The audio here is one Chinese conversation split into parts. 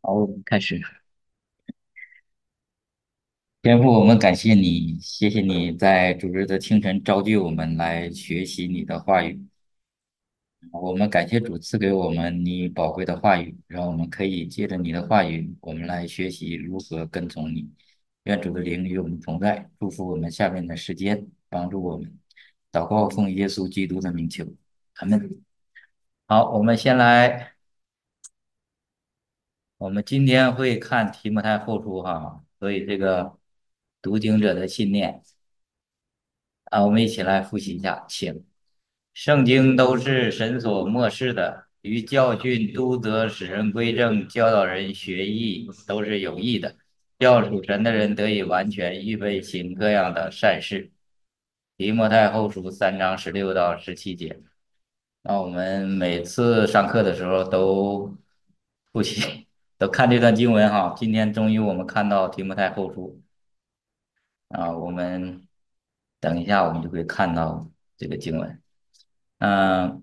好，我们开始。天父，我们感谢你，谢谢你在主日的清晨召集我们来学习你的话语。我们感谢主赐给我们你宝贵的话语，让我们可以借着你的话语，我们来学习如何跟从你。愿主的灵与我们同在，祝福我们下面的时间，帮助我们。祷告奉耶稣基督的名求，阿门。好，我们先来，我们今天会看提摩太后书哈，所以这个读经者的信念。我们一起来复习一下，请。圣经都是神所默示的，于教训、督责、使人归正、教导人学艺，都是有益的，叫属神的人得以完全，预备行各样的善事。提摩太后书3章16到17节。那我们每次上课的时候都复习，都看这段经文哈。今天终于我们看到提摩太后书我们等一下我们就会看到这个经文。嗯、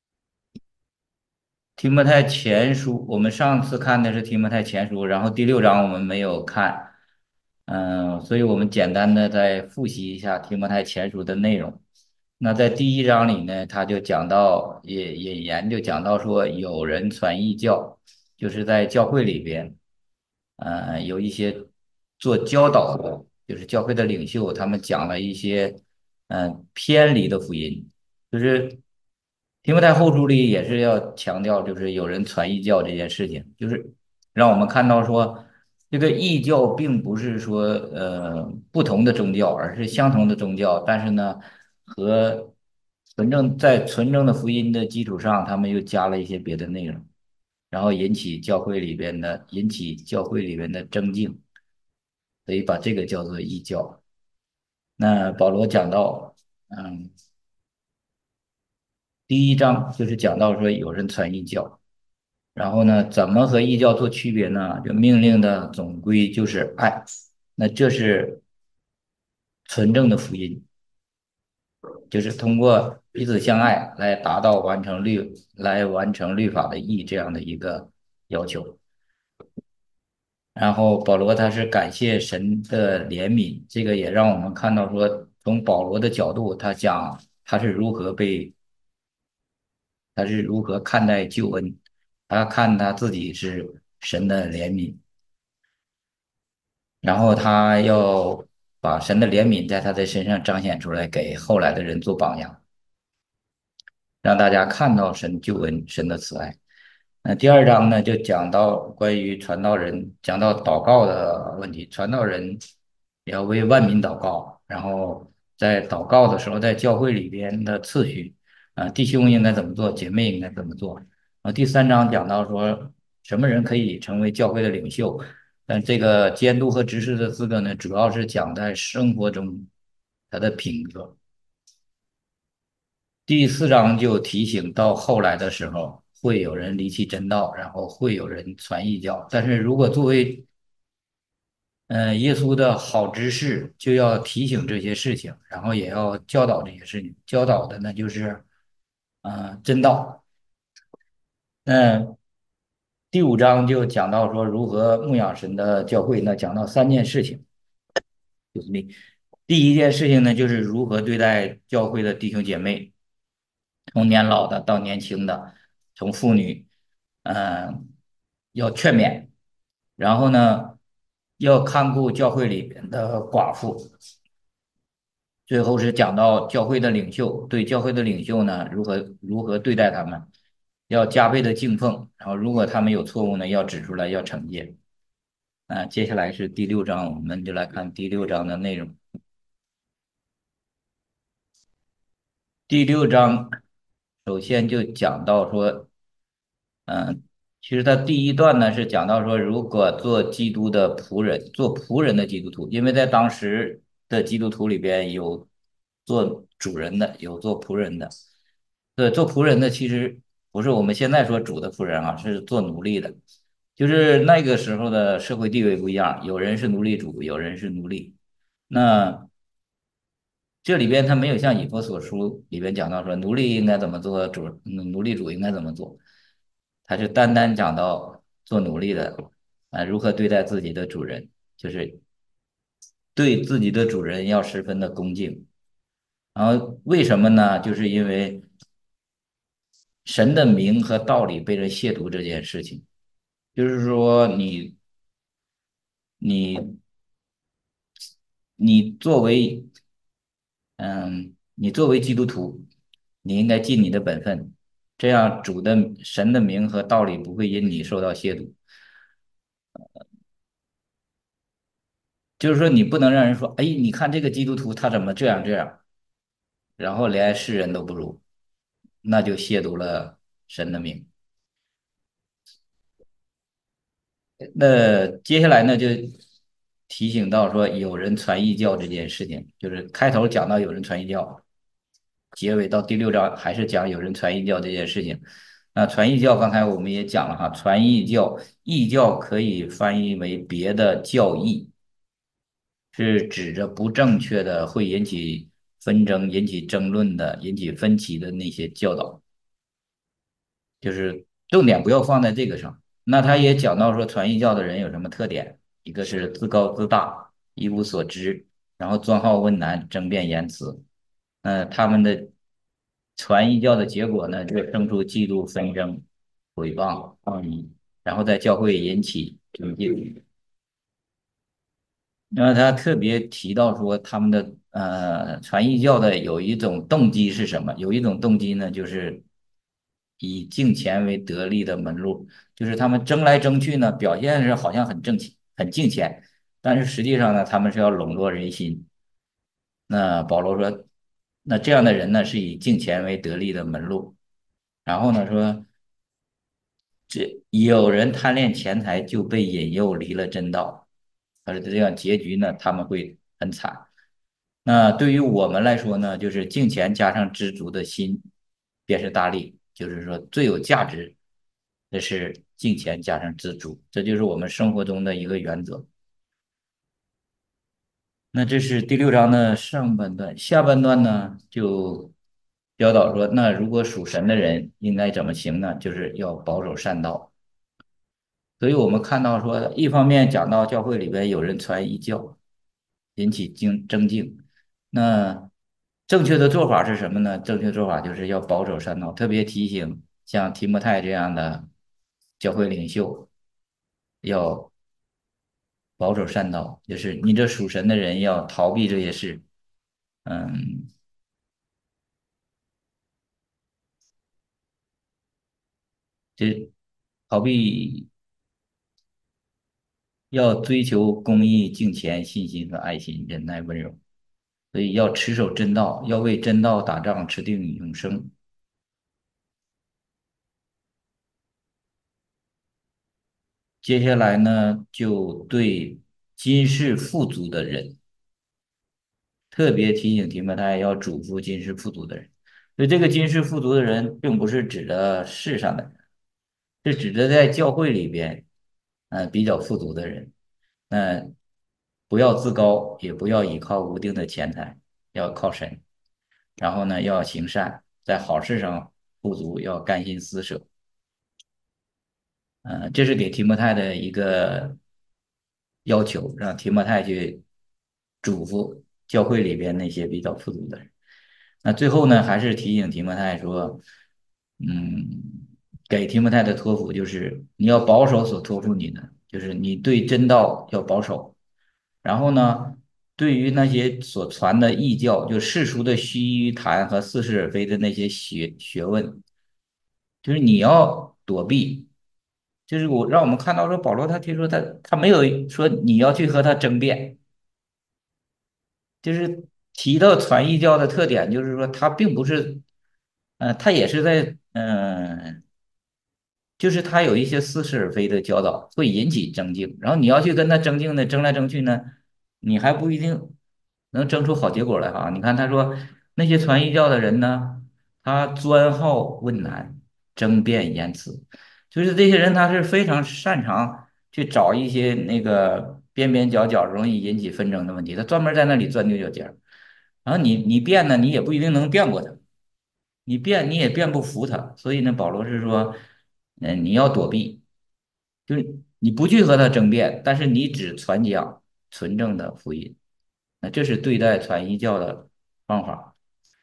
提摩太前书，我们上次看的是提摩太前书，然后第6章我们没有看，所以我们简单的再复习一下提摩太前书的内容。那在第1章里呢，他就讲到，引言就讲到说，有人传异教，就是在教会里边，有一些做教导的，就是教会的领袖，他们讲了一些，偏离的福音。就是提摩太后书里也是要强调，就是有人传异教这件事情，就是让我们看到说，这个异教并不是说不同的宗教，而是相同的宗教，但是呢，和纯正的福音的基础上，他们又加了一些别的内容，然后引起教会里边的争竞，所以把这个叫做异教。那保罗讲到，嗯。第1章就是讲到说有人传异教，然后呢，怎么和异教做区别呢？就命令的总归就是爱，那这是纯正的福音，就是通过彼此相爱来达到完成律法的义这样的一个要求。然后保罗他是感谢神的怜悯，这个也让我们看到说，从保罗的角度，他讲他是如何看待救恩，他看他自己是神的怜悯，然后他要把神的怜悯在他的身上彰显出来，给后来的人做榜样。让大家看到神救恩、神的慈爱。那第2章呢，就讲到关于传道人，讲到祷告的问题。传道人也要为万民祷告，然后在祷告的时候，在教会里边的次序弟兄应该怎么做，姐妹应该怎么做。第3章讲到说，什么人可以成为教会的领袖，但这个监督和执事的资格呢，主要是讲在生活中他的品格。第4章就提醒到后来的时候，会有人离弃真道，然后会有人传异教。但是如果作为耶稣的好执事，就要提醒这些事情，然后也要教导这些事情。教导的呢就是真道。嗯，第5章就讲到说如何牧养神的教会，那讲到3件事情，就是第一件事情呢，就是如何对待教会的弟兄姐妹，从年老的到年轻的，从妇女，嗯、要劝勉，然后呢，要看顾教会里边的寡妇，最后是讲到教会的领袖，对教会的领袖呢，如何对待他们，要加倍的敬奉，然后如果他们有错误呢，要指出来，要惩戒。接下来是第6章，我们就来看第6章的内容。第6章首先就讲到说，嗯，其实他第1段呢是讲到说，如果做基督的仆人，做仆人的基督徒，因为在当时的基督徒里边有做主人的，有做仆人的。对，做仆人的其实不是我们现在说主的仆人啊，是做奴隶的。就是那个时候的社会地位不一样，有人是奴隶主，有人是奴隶。那这里边他没有像以弗所书里边讲到说奴隶应该怎么做，奴隶主应该怎么做，他是单单讲到做奴隶的。 如何对待自己的主人，就是对自己的主人要十分的恭敬。然后为什么呢？就是因为神的名和道理被人亵渎这件事情，就是说你你作为你作为基督徒，你应该尽你的本分，这样神的名和道理不会因你受到亵渎。就是说，你不能让人说，哎，你看这个基督徒他怎么这样这样，然后连世人都不如，那就亵渎了神的名。那接下来呢，就提醒到说有人传异教这件事情，就是开头讲到有人传异教，结尾到第6章还是讲有人传异教这件事情。那传异教刚才我们也讲了哈，传异教，异教可以翻译为别的教义，是指着不正确的、会引起纷争、引起争论的、引起分歧的那些教导。就是重点不要放在这个上。那他也讲到说，传异教的人有什么特点？一个是自高自大，一无所知，然后专好问难，争辩言辞。他们的传异教的结果呢，就生出嫉妒、纷争、毁谤、妄议，然后在教会引起争竞。然后他特别提到说，他们的传异教的有一种动机是什么？有一种动机呢，就是以敬钱为得利的门路，就是他们争来争去呢，表现是好像很挣钱、很敬钱，但是实际上呢，他们是要笼络人心。那保罗说，那这样的人呢，是以敬钱为得利的门路。然后呢，说有人贪恋钱财，就被引诱离了真道，而这样结局呢，他们会很惨。那对于我们来说呢，就是敬钱加上知足的心，便是大利。就是说，最有价值的是敬钱加上知足，这就是我们生活中的一个原则。那这是第6章的上半段，下半段呢就教导说，那如果属神的人应该怎么行呢？就是要保守善道。所以我们看到说，一方面讲到教会里边有人传异教，引起争竞，那正确的做法是什么呢？正确做法就是要保守善道，特别提醒像提摩太这样的教会领袖要保守善道，就是你这属神的人要逃避这些事，嗯，这逃避要追求公义、敬虔、信心和爱心、忍耐、温柔。所以要持守真道，要为真道打仗，持定永生。接下来呢，就对今世富足的人，特别提醒提摩太要嘱咐今世富足的人。所以这个今世富足的人，并不是指的世上的人，是指的在教会里边，比较富足的人。那不要自高，也不要依靠无定的钱财，要靠神。然后呢，要行善，在好事上富足，要甘心施舍。这是给提摩太的一个要求，让提摩太去嘱咐教会里边那些比较富足的人。那最后呢，还是提醒提摩太说，给提摩太的托付就是你要保守所托付你的，就是你对真道要保守。然后呢，对于那些所传的异教，就世俗的虚谈和似是而非的那些学问，就是你要躲避。就是让我们看到说保罗他听说他没有说你要去和他争辩，就是提到传异教的特点，就是说他并不是，他也是在就是他有一些似是而非的教导，会引起争竞，然后你要去跟他争竞呢，争来争去呢，你还不一定能争出好结果来哈。你看他说那些传异教的人呢，他专好问难，争辩言辞，就是这些人他是非常擅长去找一些那个边边角角容易引起纷争的问题，他专门在那里钻牛角尖儿，然后你辩呢，你也不一定能辩过他。你辩你也辩不服他，所以呢，保罗是说，你要躲避，就是你不去和他争辩，但是你只传讲纯正的福音，那这是对待传异教的方法。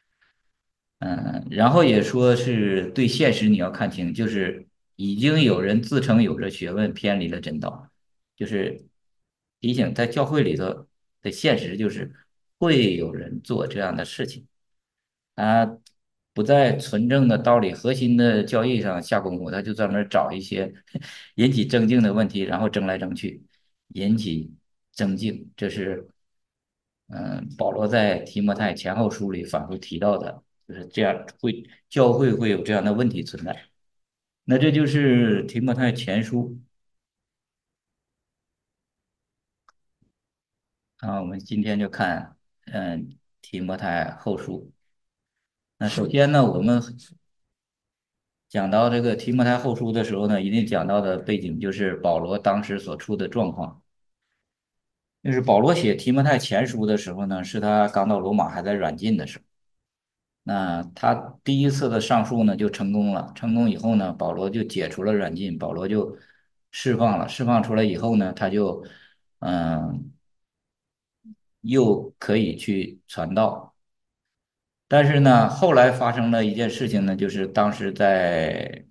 然后也说是对现实你要看清，就是已经有人自称有着学问，偏离了真道，就是提醒在教会里头的现实就是会有人做这样的事情，他不在纯正的道理、核心的教义上下功夫，他就专门找一些引起争竞的问题，然后争来争去，引起争竞，这是保罗在提摩太前后书里反复提到的，就是这样教会会有这样的问题存在。那这就是提摩太前书啊，我们今天就看提摩太后书。那首先呢，我们讲到这个提摩太后书的时候呢，一定讲到的背景就是保罗当时所处的状况。就是保罗写提摩太前书的时候呢，是他刚到罗马还在软禁的时候。那他第一次的上诉呢就成功了，成功以后呢，保罗就解除了软禁，保罗就释放了，释放出来以后呢，他就嗯又可以去传道。但是呢，后来发生了一件事情呢，就是当时在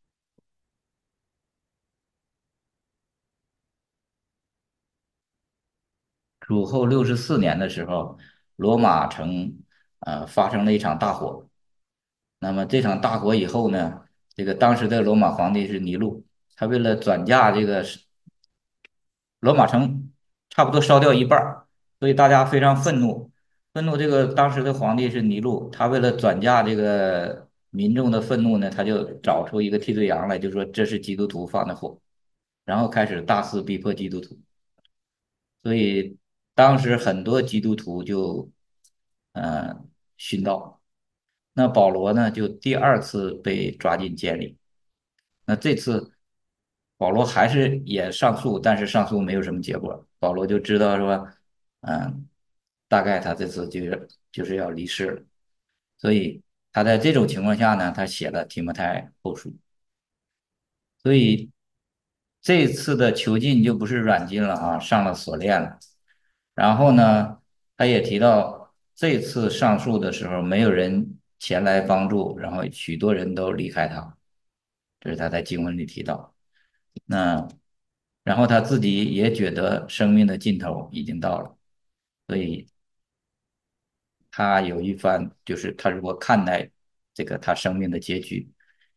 主后64年的时候，罗马城发生了一场大火。那么这场大火以后呢，这个当时的罗马皇帝是尼禄，他为了转嫁这个罗马城差不多烧掉一半儿，所以大家非常愤怒。愤怒这个当时的皇帝是尼禄，他为了转嫁这个民众的愤怒呢，他就找出一个替罪羊来，就说这是基督徒放的火，然后开始大肆逼迫基督徒。所以当时很多基督徒就呃殉道。那保罗呢，就第二次被抓进监里。那这次保罗还是也上诉，但是上诉没有什么结果。保罗就知道说，大概他这次就是要离世了。所以他在这种情况下呢，他写了提摩太后书。所以这次的囚禁就不是软禁了啊，上了锁链了。然后呢，他也提到这次上诉的时候，没有人前来帮助，然后许多人都离开他，这是他在经文里提到。那然后他自己也觉得生命的尽头已经到了，所以他有一番就是他如何看待这个他生命的结局。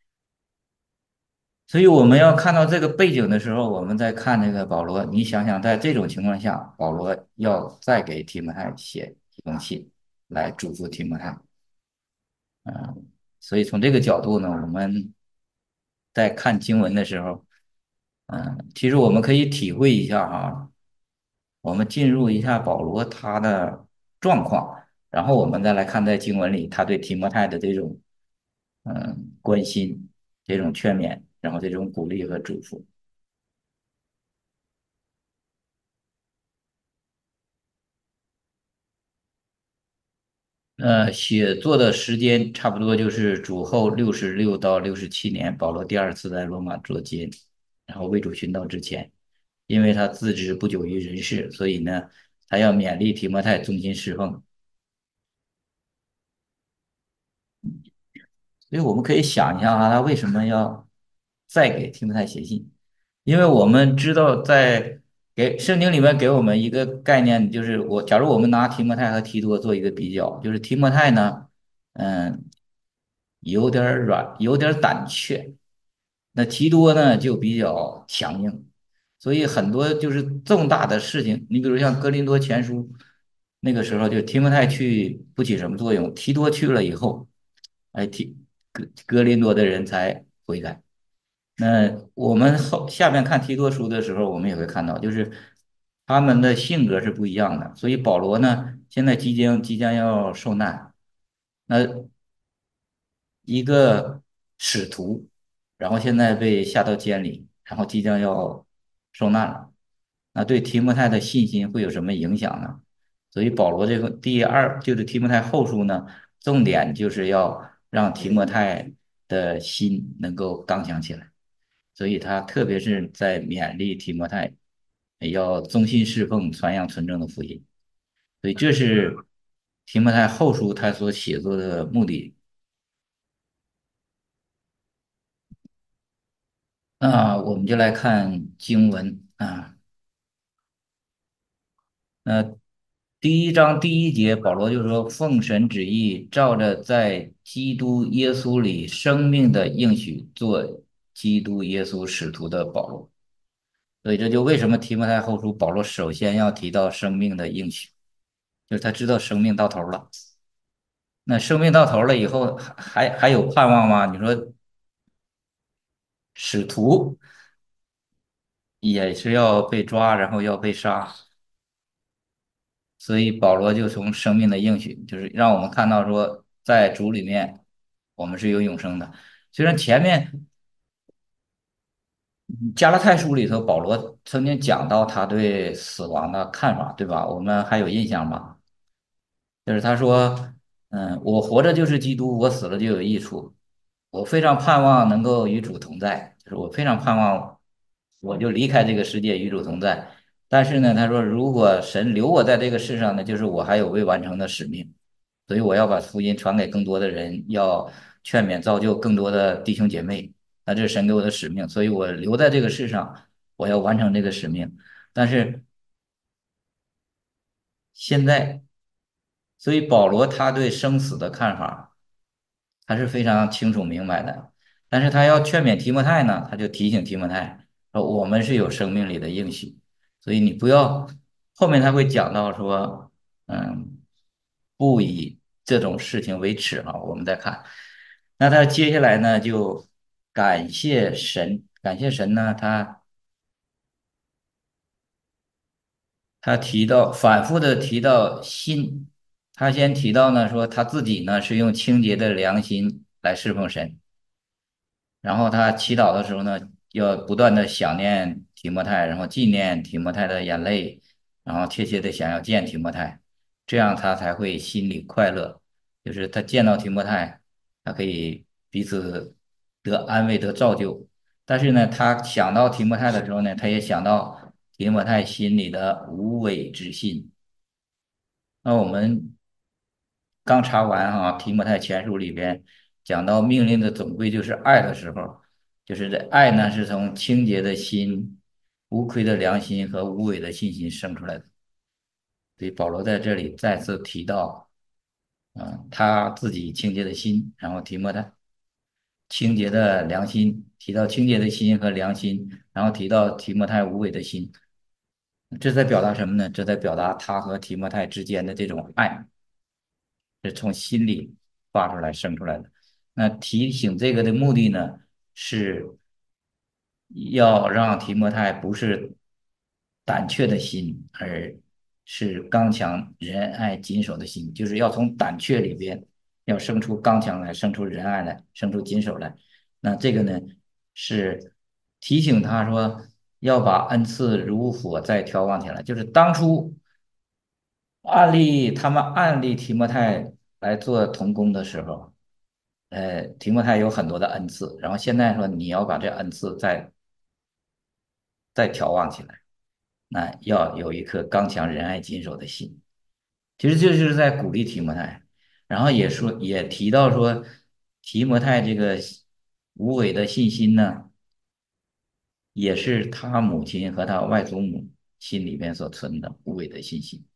所以我们要看到这个背景的时候，我们再看这个保罗，你想想，在这种情况下，保罗要再给提摩太写一封信来嘱咐提摩太。所以从这个角度呢，我们在看经文的时候，其实我们可以体会一下哈，我们进入一下保罗他的状况，然后我们再来看在经文里他对提摩太的这种关心、这种劝勉，然后这种鼓励和嘱咐。写作的时间差不多就是主后66到67年，保罗第二次在罗马做监，然后为主寻道之前，因为他自知不久于人世，所以呢，他要勉励提摩太忠心侍奉。所以我们可以想一下啊，他为什么要再给提摩太写信？因为我们知道，在给圣经里面给我们一个概念，就是假如我们拿提摩太和提多做一个比较，就是提摩太呢，嗯，有点儿软，有点儿胆怯，那提多呢就比较强硬，所以很多就是重大的事情，你比如像哥林多前书，那个时候就提摩太去不起什么作用，提多去了以后，哎，哥林多的人才悔改。那我们下面看提多书的时候，我们也会看到，就是他们的性格是不一样的。所以保罗呢，现在即将要受难，那一个使徒，然后现在被下到监里，然后即将要受难了，那对提摩太的信心会有什么影响呢？所以保罗这个第二就是提摩太后书呢，重点就是要让提摩太的心能够刚强起来。 所以他特别是在勉励提摩太要忠心侍奉、传扬纯正的福音。所以这是提摩太后书他所写作的目的。那我们就来看经文啊。那第1章第1节，保罗就说：“奉神旨意，照着在基督耶稣里生命的应许，做基督耶稣使徒的保罗。”所以这就为什么提摩太后书保罗首先要提到生命的应许，就是他知道生命到头了。那生命到头了以后，还有盼望吗？你说使徒也是要被抓，然后要被杀，所以保罗就从生命的应许，就是让我们看到说，在主里面我们是有永生的。虽然前面加拉太书里头保罗曾经讲到他对死亡的看法，对吧？我们还有印象吗？就是他说，我活着就是基督，我死了就有益处。我非常盼望能够与主同在，就是我非常盼望我就离开这个世界与主同在。但是呢，他说，如果神留我在这个世上呢，就是我还有未完成的使命，所以我要把福音传给更多的人，要劝勉造就更多的弟兄姐妹。那这是神给我的使命，所以我留在这个世上，我要完成这个使命。但是现在，所以保罗他对生死的看法，他是非常清楚明白的。但是他要劝勉提摩太呢，他就提醒提摩太说，我们是有生命里的应许，所以你不要后面他会讲到说，嗯，不以这种事情为耻啊。我们再看，那他接下来呢就感谢神，感谢神呢，他提到反复的提到心，他先提到呢说他自己呢是用清洁的良心来侍奉神。然后他祈祷的时候呢，要不断的想念提摩太，然后纪念提摩太的眼泪，然后切切的想要见提摩太，这样他才会心里快乐。就是他见到提摩太，他可以彼此得安慰、得造就。但是呢，他想到提摩太的时候呢，他也想到提摩太心里的无伪之心。那我们刚查完提摩太前书里边讲到命令的总归就是爱的时候，就是这爱呢是从清洁的心、无愧的良心和无伪的信心生出来的。所以保罗在这里再次提到，他自己清洁的心，然后提摩太清洁的良心，提到清洁的心和良心，然后提到提摩太无伪的心，这在表达什么呢？这在表达他和提摩太之间的这种爱。是从心里发出来生出来的。那提醒这个的目的呢，是要让提摩太不是胆怯的心，而是刚强仁爱谨守的心，就是要从胆怯里边要生出刚强来，生出仁爱来，生出谨守来。那这个呢，是提醒他说要把恩赐如火再调旺起来，就是当初。他们案例提摩太来做童工的时候，提摩太有很多的恩赐，然后现在说你要把这恩赐再调旺起来，那要有一颗刚强仁爱谨守的心。其实这就是在鼓励提摩太，然后也提到说，提摩太这个无伪的信心呢，也是他母亲和他外祖母心里边所存的无伪的信心。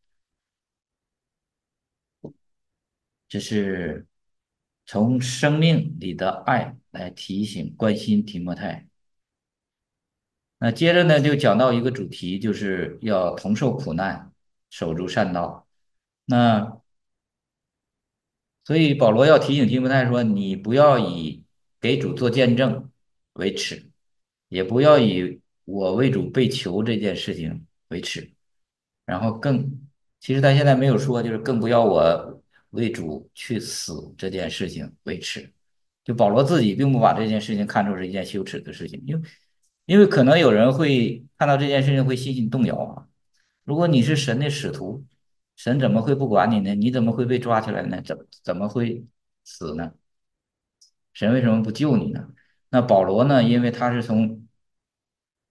这是从生命里的爱来提醒、关心提摩太。那接着呢，就讲到一个主题，就是要同受苦难，守住善道。那所以保罗要提醒提摩太说，你不要以给主做见证为耻，也不要以我为主被囚这件事情为耻。然后其实他现在没有说，就是更不要我为主去死这件事情为耻。就保罗自己并不把这件事情看作是一件羞耻的事情，因为可能有人会看到这件事情会信心动摇啊。如果你是神的使徒，神怎么会不管你呢？你怎么会被抓起来呢？怎么会死呢？神为什么不救你呢？那保罗呢？因为他是从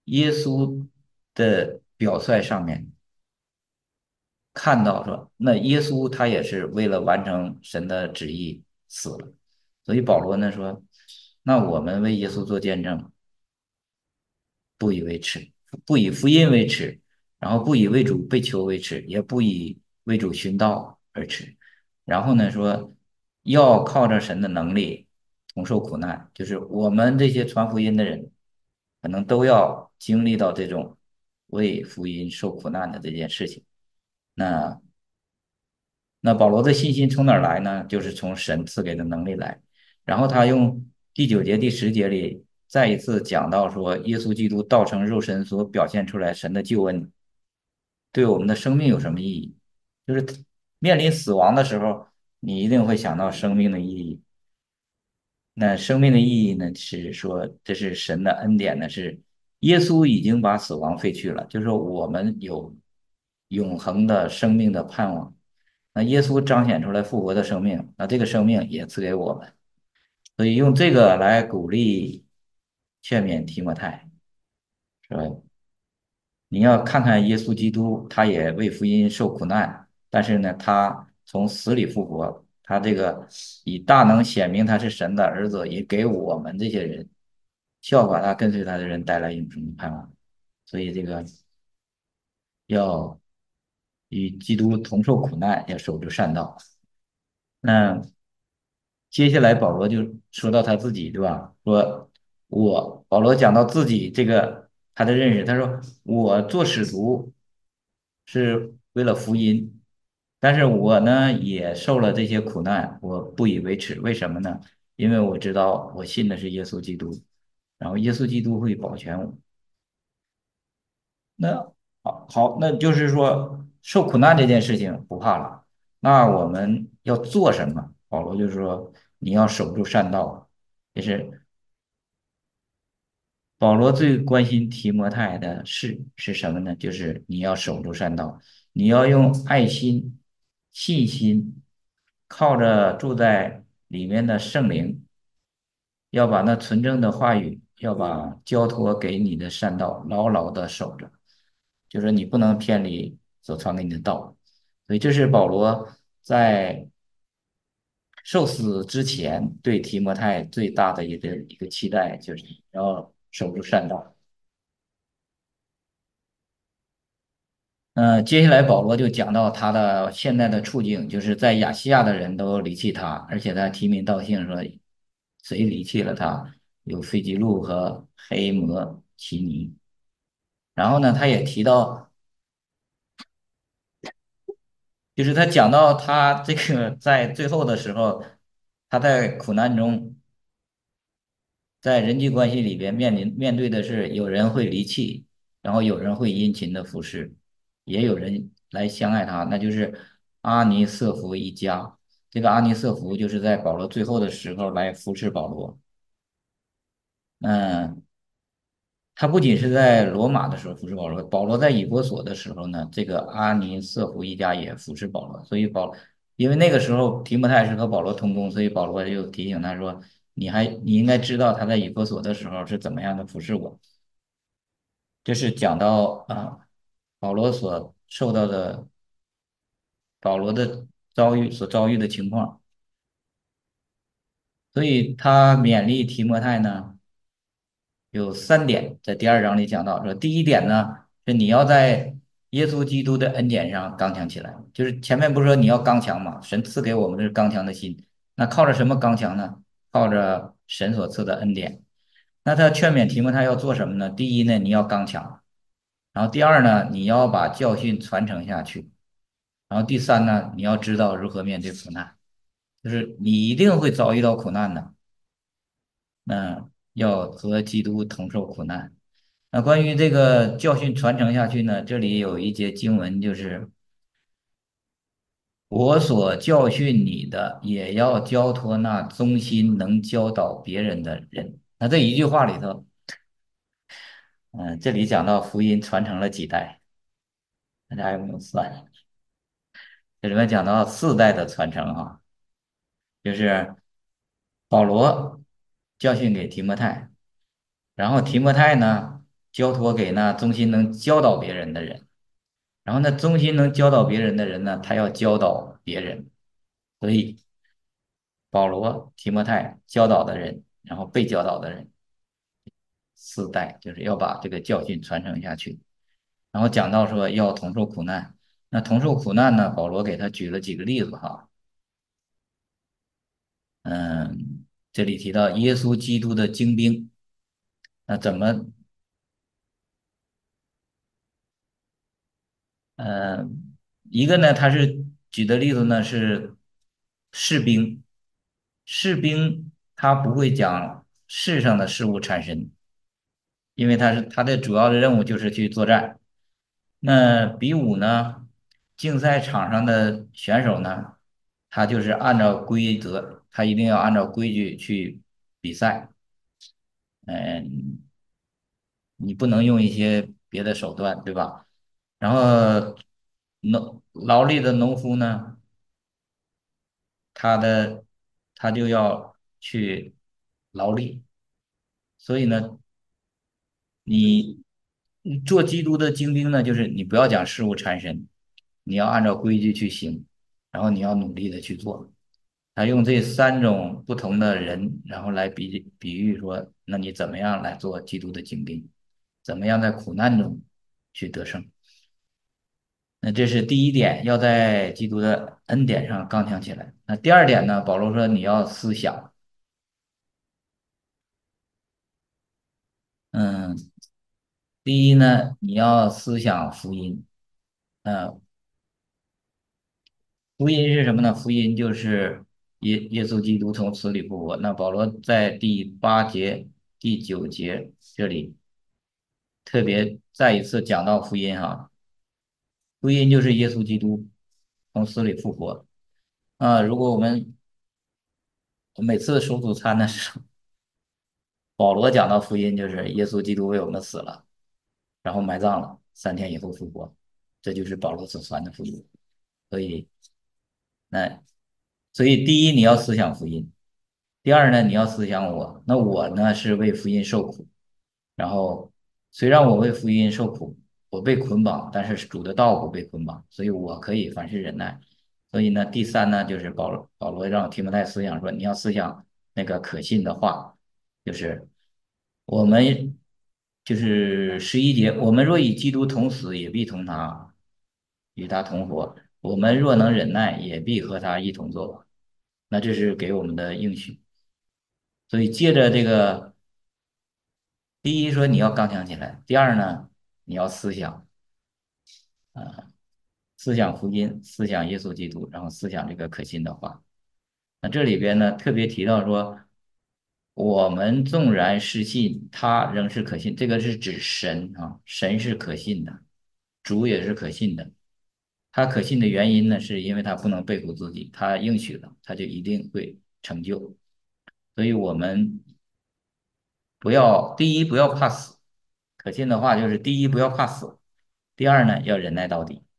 耶稣的表率上面看到说，那耶稣他也是为了完成神的旨意死了，所以保罗呢说，那我们为耶稣做见证，不以为耻，不以福音为耻，然后不以为主被囚为耻，也不以为主寻道而耻。然后呢说，要靠着神的能力同受苦难，就是我们这些传福音的人，可能都要经历到这种为福音受苦难的这件事情。那那保罗的信心从哪儿来呢？就是从神赐给的能力来。然后他用第9节、第10节里再一次讲到说，耶稣基督道成肉身所表现出来神的救恩，对我们的生命有什么意义？就是面临死亡的时候，你一定会想到生命的意义。那生命的意义呢？是说这是神的恩典呢，是耶稣已经把死亡废去了，就是说我们有永恒的生命的盼望。那耶稣彰显出来复活的生命，那这个生命也赐给我们，所以用这个来鼓励、劝勉提摩太，是吧？你要看看耶稣基督，他也为福音受苦难，但是呢，他从死里复活，他这个以大能显明他是神的儿子，也给我们这些人效法他、跟随他的人带来永生的盼望。所以这个要与基督同受苦难，要守住善道。那接下来保罗就说到他自己，对吧？说保罗讲到自己这个他的认识，他说我做使徒是为了福音，但是我呢也受了这些苦难，我不以为耻。为什么呢？因为我知道我信的是耶稣基督，然后耶稣基督会保全我。那好，那就是说受苦难这件事情不怕了。那我们要做什么？保罗就是说你要守住善道，就是保罗最关心提摩太的事是什么呢？就是你要守住善道，你要用爱心、信心，靠着住在里面的圣灵，要把那纯正的话语，要把交托给你的善道牢牢的守着，就是你不能偏离所传给你的道。所以这是保罗在受死之前对提摩太最大的一个期待，就是要守住善道。接下来保罗就讲到他的现在的处境，就是在亚细亚的人都离弃他，而且他提名道姓说，谁离弃了他？有费吉路和黑摩奇尼。然后呢，他也提到，就是他讲到他这个在最后的时候，他在苦难中，在人际关系里边面对的是有人会离弃，然后有人会殷勤的服侍，也有人来相爱他，那就是阿尼色福一家。这个阿尼色福就是在保罗最后的时候来扶持保罗。嗯，他不仅是在罗马的时候扶持保罗，保罗在以弗所的时候呢，这个阿尼色福一家也扶持保罗。所以因为那个时候提摩太是和保罗同工，所以保罗就提醒他说：你应该知道他在以弗所的时候是怎么样的服侍我。这是讲到保罗所受到的保罗的遭遇的情况，所以他勉励提摩太呢。有3点，在第2章里讲到，说第一点呢，是你要在耶稣基督的恩典上刚强起来。就是前面不是说你要刚强嘛，神赐给我们的是刚强的心，那靠着什么刚强呢？靠着神所赐的恩典。那他劝勉提摩太要做什么呢？第一呢，你要刚强，然后第二呢，你要把教训传承下去，然后第三呢，你要知道如何面对苦难，就是你一定会遭遇到苦难的。那要和基督同受苦难。那关于这个教训传承下去呢，这里有一节经文，就是我所教训你的，也要交托那忠心能教导别人的人。那这一句话里头，这里讲到福音传承了几代，大家有没有算？这里面讲到4代的传承啊，就是保罗教训给提摩太，然后提摩太呢交托给那忠心能教导别人的人。然后呢，忠心能教导别人的人呢，他要教导别人。所以保罗、提摩太教导的人，然后被教导的人，四代就是要把这个教训传承下去。然后讲到说要同受苦难，那同受苦难呢，保罗给他举了几个例子哈。嗯，这里提到耶稣基督的精兵，那怎么呃，一个呢，他是举的例子呢是士兵，士兵他不会讲世上的事物产生，因为他的主要的任务就是去作战。那比武呢，竞赛场上的选手呢，他就是按照规则，他一定要按照规矩去比赛。嗯，你不能用一些别的手段，对吧？然后劳力的农夫呢，他的他就要去劳力，所以呢，你做基督的精兵呢，就是你不要讲事物缠身，你要按照规矩去行，然后你要努力的去做。他用这三种不同的人，然后来比喻说，那你怎么样来做基督的精兵？怎么样在苦难中去得胜？那这是第一点，要在基督的恩典上刚强起来。那第二点呢，保罗说你要思想，嗯，第一呢，你要思想福音，嗯，福音是什么呢？福音就是耶稣基督从死里复活。那保罗在第8节、第9节这里特别再一次讲到福音哈，福音就是耶稣基督从死里复活。啊，如果我每次守主餐的时候，保罗讲到福音就是耶稣基督为我们死了，然后埋葬了，3天以后复活，这就是保罗所传的福音。所以，那所以第一你要思想福音，第二呢你要思想我，那我呢是为福音受苦，然后虽然我为福音受苦，我被捆绑，但是主的道不被捆绑，所以我可以凡事忍耐。所以呢，第三呢就是保罗让提摩太思想说，你要思想那个可信的话，就是我们就是11节，我们若与基督同死，也必同他与他同活；我们若能忍耐，也必和他一同作王。那这是给我们的应许。所以借着这个，第一说你要刚强起来，第二呢，你要思想啊，思想福音，思想耶稣基督，然后思想这个可信的话。那这里边呢，特别提到说，我们纵然失信，他仍是可信。这个是指神啊，神是可信的，主也是可信的。他可信的原因呢，是因为他不能背负自己，他应许了，他就一定会成就。所以我们不要，第一不要怕死，可信的话就是第一不要怕死，第二呢要忍耐到底。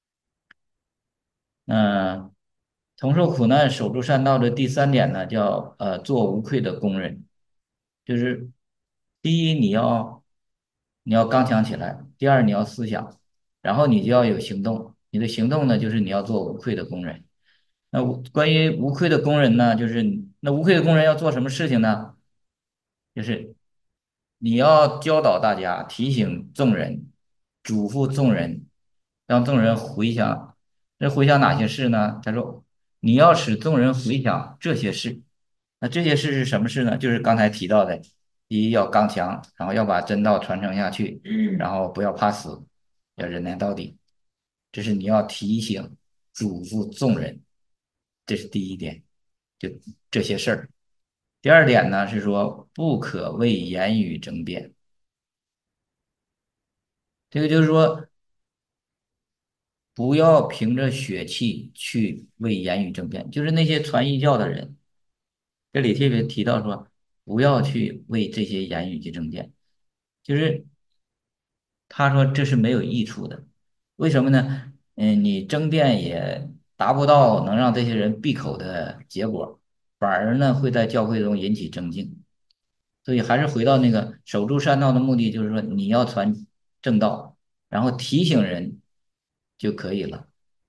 嗯，同受苦难、守住善道的第三点呢，叫做无愧的工人，就是第一你要刚强起来，第二你要思想，然后你就要有行动。你的行动呢，就是你要做无愧的工人。那关于无愧的工人呢，就是那无愧的工人要做什么事情呢？就是你要教导大家，提醒众人，嘱咐众人，让众人回想。这回想哪些事呢？他说，你要使众人回想这些事。那这些事是什么事呢？就是刚才提到的，第一要刚强，然后要把真道传承下去，然后不要怕死，要忍耐到底。这是你要提醒、嘱咐众人，这是第一点，就这些事儿。第二点呢是说，不可为言语争辩。这个就是说，不要凭着血气去为言语争辩。就是那些传异教的人，这里特别提到说，不要去为这些言语去争辩。就是他说这是没有益处的，为什么呢？你争辩也达不到能让这些人闭口的结果，反而呢会在教会中引起争竞。 所以还是回到那个守住善道的目的，就是说你要传正道，然后提醒人就可以了。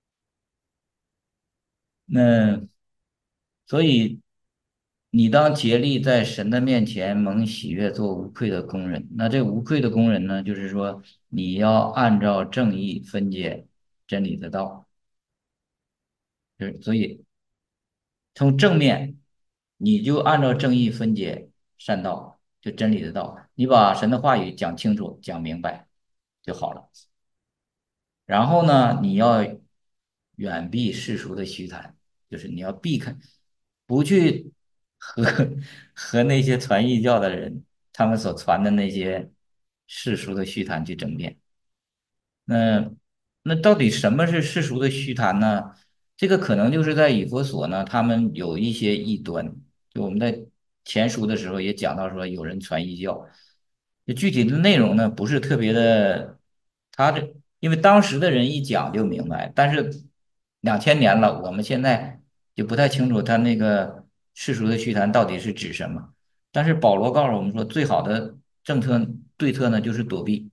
那所以你当竭力在神的面前蒙喜悦，做无愧的工人。那这无愧的工人呢，就是说你要按照正义分解真理的道。就是所以从正面，你就按照正义分解善道，就真理的道，你把神的话语讲清楚、讲明白就好了。然后呢，你要远避世俗的虚谈，就是你要避开，不去和和那些传异教的人他们所传的那些世俗的虚谈去争辩。那到底什么是世俗的虚谈呢？这个可能就是在以弗所呢，他们有一些异端。就我们在前书的时候也讲到说，有人传异教，就具体的内容呢不是特别的，他这因为当时的人一讲就明白，但是2000年了，我们现在就不太清楚他那个世俗的虚谈到底是指什么。但是保罗告诉我们说，最好的政策对策呢就是躲避。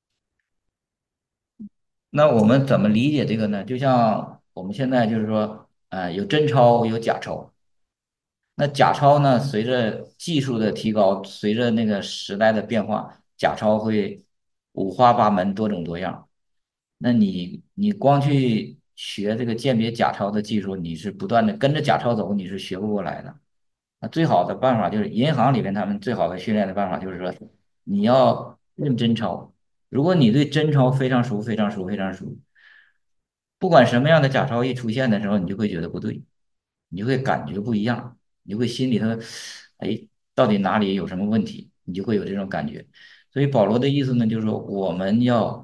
那我们怎么理解这个呢？就像我们现在就是说，有真钞，有假钞。那假钞呢，随着技术的提高，随着那个时代的变化，假钞会五花八门、多种多样。那你光去学这个鉴别假钞的技术，你是不断的跟着假钞走，你是学不过来的。那最好的办法就是银行里边他们最好的训练的办法就是说，你要认真钞。如果你对真钞非常熟、非常熟、非常熟，不管什么样的假钞一出现的时候，你就会觉得不对，你就会感觉不一样，你就会心里头，哎，到底哪里有什么问题，你就会有这种感觉。所以保罗的意思呢，就是说我们要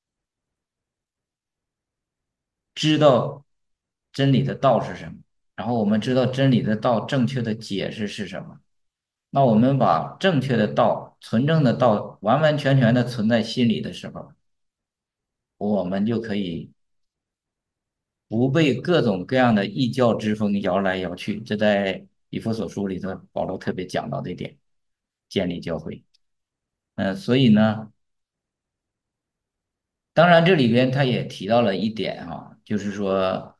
知道真理的道是什么，然后我们知道真理的道正确的解释是什么。那我们把正确的道、纯正的道完完全全的存在心里的时候，我们就可以不被各种各样的异教之风摇来摇去。这在以弗所书里头，保罗特别讲到这一点，建立教会。所以呢，当然这里边他也提到了一点哈、就是说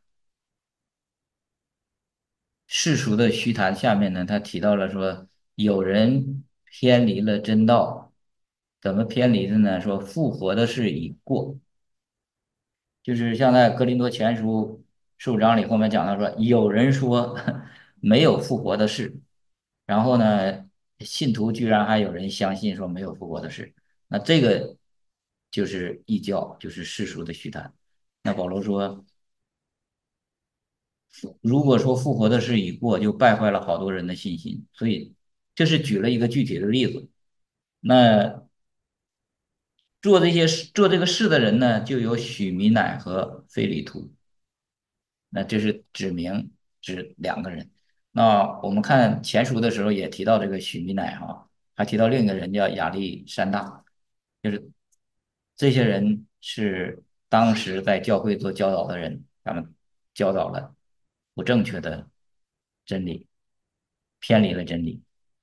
世俗的虚谈下面呢，他提到了说有人偏离了真道，怎么偏离的呢？说复活的事已过。就是像在哥林多前书15章里后面讲到说，有人说没有复活的事，然后呢，信徒居然还有人相信说没有复活的事，那这个就是异教，就是世俗的虚谈。那保罗说，如果说复活的事已过，就败坏了好多人的信心，所以这是举了一个具体的例子。那做这个事的人呢，就有许米乃和菲利图。那这是指两个人。那我们看前书的时候也提到这个许米乃哈，还提到另一个人叫亚历山大，就是这些人是当时在教会做教导的人，他们教导了不正确的真理，偏离了真理。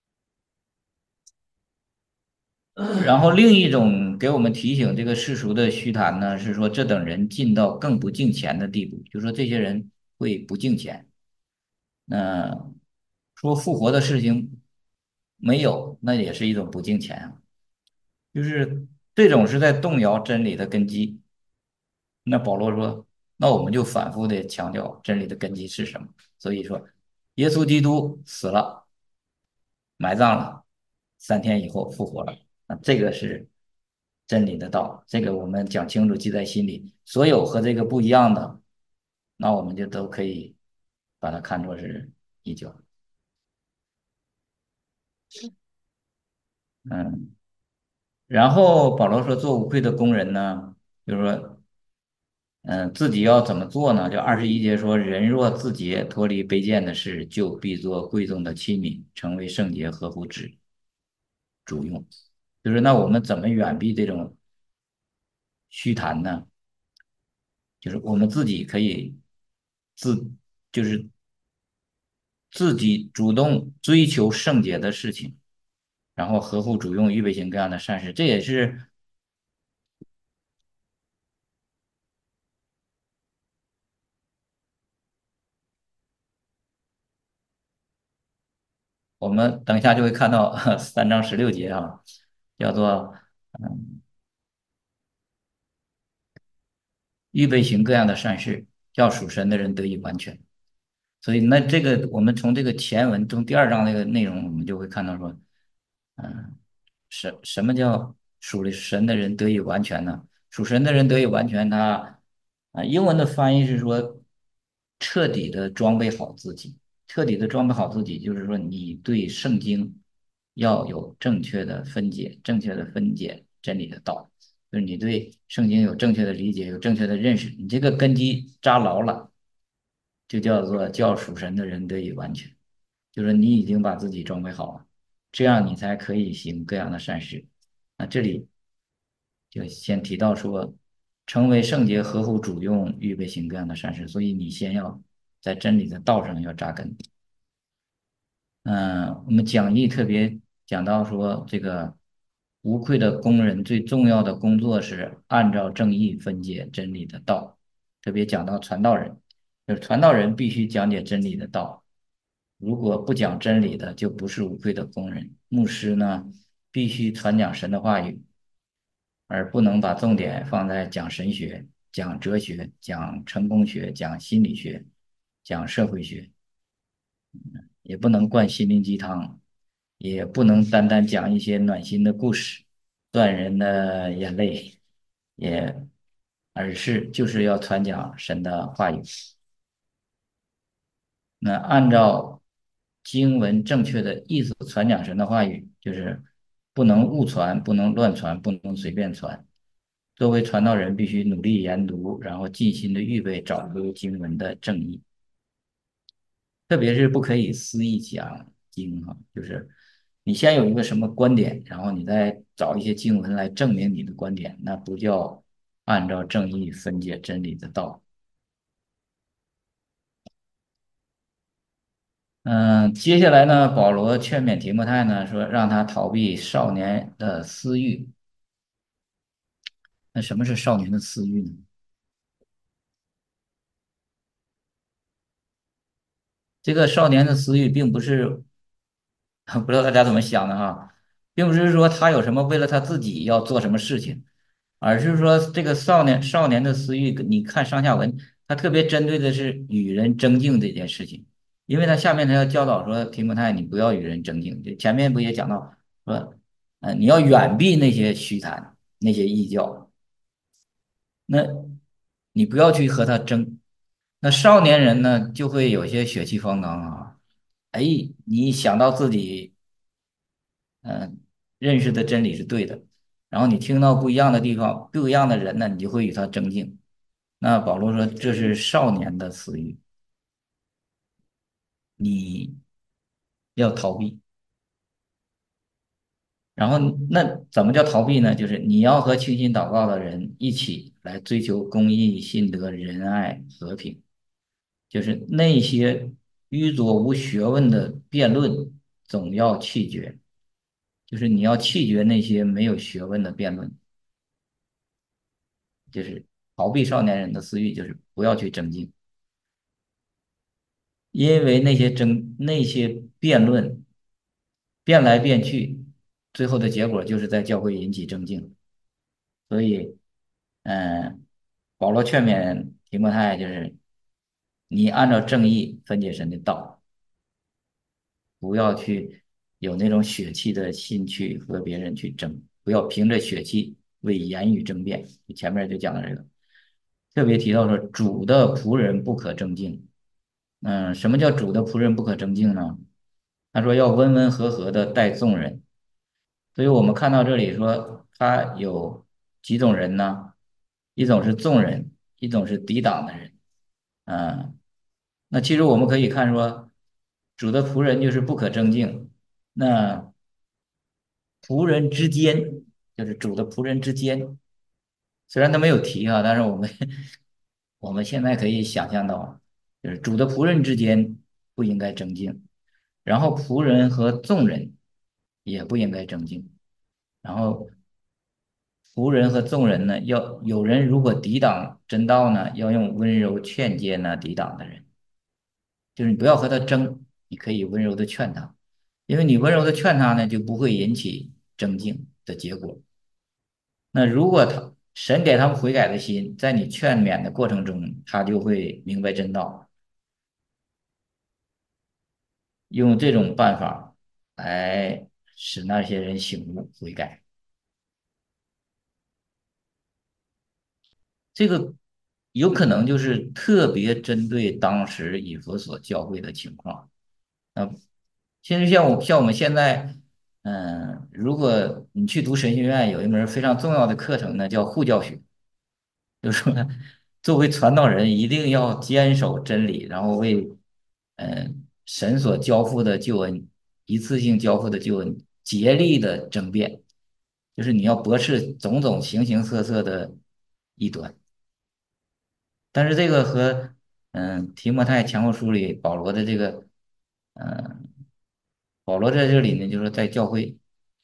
然后另一种给我们提醒这个世俗的虚谈呢，是说这等人进到更不敬虔的地步，就说这些人会不敬虔。那说复活的事情没有，那也是一种不敬虔啊，就是这种是在动摇真理的根基。那保罗说，那我们就反复的强调真理的根基是什么。所以说，耶稣基督死了，埋葬了，3天以后复活了，那这个是真理的道，这个我们讲清楚，记在心里。所有和这个不一样的，那我们就都可以把它看作是异教。嗯。然后保罗说，做无愧的工人呢，就是说，自己要怎么做呢？就21节说，人若自洁，脱离卑贱的事，就必做贵重的器皿，成为圣洁，合乎主用。就是那我们怎么远避这种虚谈呢？就是我们自己可以自，就是自己主动追求圣洁的事情。 然后合乎主用，预备行各样的善事。这也是我们等一下就会看到3章16节啊，叫做预备行各样的善事，叫属神的人得以完全。所以那这个我们从这个前文从第2章那个内容，我们就会看到说，嗯，什么叫属神的人得以完全呢？属神的人得以完全，他英文的翻译是说彻底的装备好自己，彻底的装备好自己，就是说你对圣经要有正确的分解，正确的分解真理的道，就是你对圣经有正确的理解，有正确的认识，你这个根基扎牢了。就叫做叫属神的人得以完全，就是你已经把自己装备好了，这样你才可以行各样的善事。那这里就先提到说，成为圣洁、合乎主用、预备行各样的善事，所以你先要在真理的道上要扎根。我们讲义特别讲到说，这个无愧的工人最重要的工作是按照正义分解真理的道，特别讲到传道人，就是传道人必须讲解真理的道，如果不讲真理的，就不是无愧的工人。牧师呢，必须传讲神的话语，而不能把重点放在讲神学、讲哲学、讲成功学、讲心理学、讲社会学。也不能灌心灵鸡汤，也不能单单讲一些暖心的故事，断人的眼泪，也而是就是要传讲神的话语。那按照经文正确的意思传讲神的话语，就是不能误传，不能乱传，不能随便传。作为传道人，必须努力研读，然后尽心的预备，找出经文的正义。特别是不可以肆意讲经哈，就是你先有一个什么观点，然后你再找一些经文来证明你的观点，那不叫按照正义分解真理的道。接下来呢，保罗劝勉提摩太呢，说让他逃避少年的私欲。那什么是少年的私欲呢？这个少年的私欲并不是不知道大家怎么想的哈，并不是说他有什么为了他自己要做什么事情，而是说这个少年的私欲，你看上下文，他特别针对的是与人争竞这件事情，因为他下面他要教导说提摩太，你不要与人争竞，就前面不也讲到说，你要远避那些虚谈，那些异教，那你不要去和他争。那少年人呢，就会有些血气方刚啊，哎，你想到自己嗯，认识的真理是对的，然后你听到不一样的地方、不一样的人呢，你就会与他争竞。那保罗说这是少年的私欲，你要逃避。然后那怎么叫逃避呢？就是你要和倾心祷告的人一起来追求公义、信德、仁爱、和平。就是那些愚拙无学问的辩论，总要弃绝。就是你要弃绝那些没有学问的辩论。就是逃避少年人的私欲，就是不要去争竞，因为那些辩论辩来辩去，最后的结果就是在教会引起争竞。所以，嗯，保罗劝勉提摩太就是你按照正义分解神的道，不要去有那种血气的心去和别人去争，不要凭着血气为言语争辩。前面就讲了这个，特别提到说主的仆人不可争竞。什么叫主的仆人不可争竞呢？他说要温温和和的待众人。所以我们看到这里说他有几种人呢？一种是众人，一种是抵挡的人。嗯，那其实我们可以看说，主的仆人就是不可争竞。那仆人之间，就是主的仆人之间，虽然他没有提啊，但是我们我们现在可以想象到，就是主的仆人之间不应该争竞。然后仆人和众人， 也不应该争竞。然后服人和纵人呢，要有人如果抵挡真道呢，要用温柔劝诫呢抵挡的人，就是你不要和他争，你可以温柔的劝他，因为你温柔的劝他呢，就不会引起争竞的结果。那如果神给他们悔改的心，在你劝勉的过程中，他就会明白真道，用这种办法来使那些人醒悟悔改。这个有可能就是特别针对当时以弗所教会的情况。啊，其实像我们现在，如果你去读神学院，有一门非常重要的课程呢，叫护教学，就是说，作为传道人一定要坚守真理，然后为神所交付的救恩，一次性交付的救恩，竭力的争辩，就是你要驳斥种种形形色色的异端。但是这个和提摩太前后书里保罗的这个嗯保罗在这里呢，就是说在教会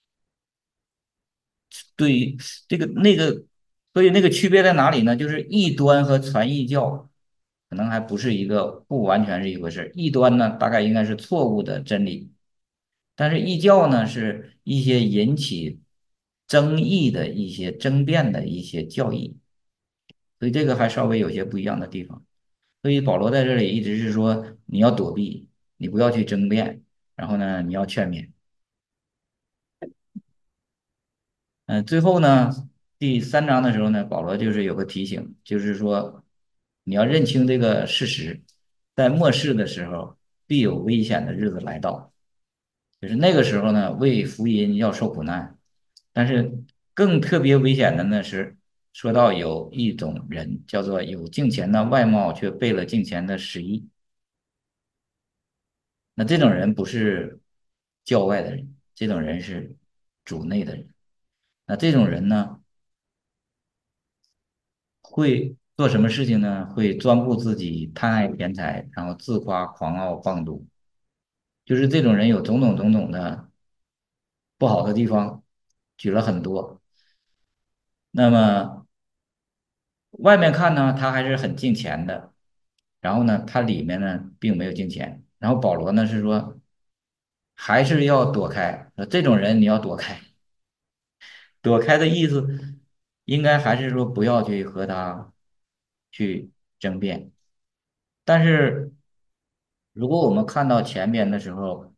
对于这个那个，所以那个区别在哪里呢？就是异端和传异教可能还不是一个，不完全是一回事。异端呢，大概应该是错误的真理，但是异教呢，是一些引起争议的一些争辩的一些教义，所以这个还稍微有些不一样的地方。所以保罗在这里一直是说，你要躲避，你不要去争辩，然后呢，你要劝勉。最后呢，第三章的时候呢，保罗就是有个提醒，就是说你要认清这个事实，在末世的时候必有危险的日子来到，就是那个时候呢，为福音要受苦难，但是更特别危险的呢是说到有一种人叫做有敬虔的外貌，却背了敬虔的实意。那这种人不是教外的人，这种人是主内的人。那这种人呢？会做什么事情呢？会专顾自己，贪爱钱财，然后自夸、狂傲、放纵，就是这种人有种种种种的不好的地方，举了很多。那么外面看呢，他还是很敬虔的，然后呢，他里面呢并没有敬虔。然后保罗呢是说，还是要躲开，这种人你要躲开。躲开的意思，应该还是说不要去和他去争辩。但是如果我们看到前边的时候，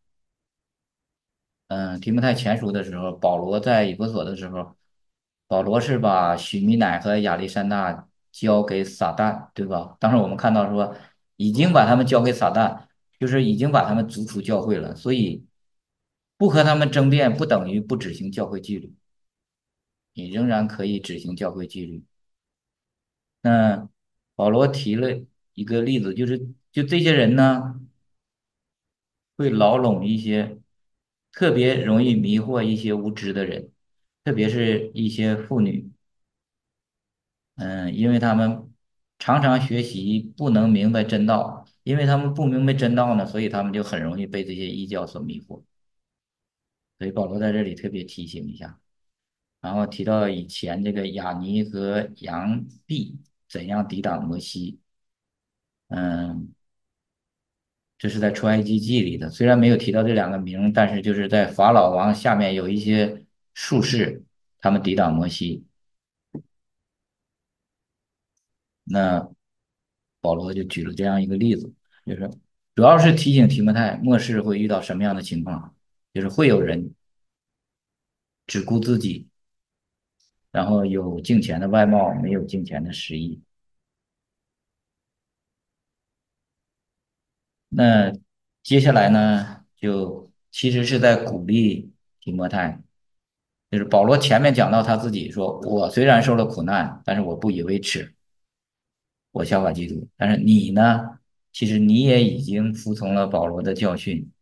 提摩太前书的时候，保罗在以弗所的时候，保罗是把许米乃和亚历山大交给撒旦，对吧？当时我们看到说，已经把他们交给撒旦，就是已经把他们逐出教会了，所以不和他们争辩，不等于不执行教会纪律，你仍然可以执行教会纪律。那保罗提了一个例子，就这些人呢，会牢笼一些特别容易迷惑一些无知的人，特别是一些妇女，因为他们常常学习不能明白真道，因为他们不明白真道呢，所以他们就很容易被这些异教所迷惑。所以保罗在这里特别提醒一下，然后提到以前这个雅尼和杨毕怎样抵挡摩西，嗯。这是在出埃及记里的，虽然没有提到这两个名，但是就是在法老王下面有一些术士，他们抵挡摩西。那保罗就举了这样一个例子，就是主要是提醒提摩太，末世会遇到什么样的情况，就是会有人只顾自己，然后有敬虔的外貌，没有敬虔的实意。那接下来呢，就其实是在鼓励提摩太，就是保罗前面讲到他自己说，我虽然受了苦难，但是我不以为耻，我效法基督。但是你呢，其实你也已经服从了保罗的教训，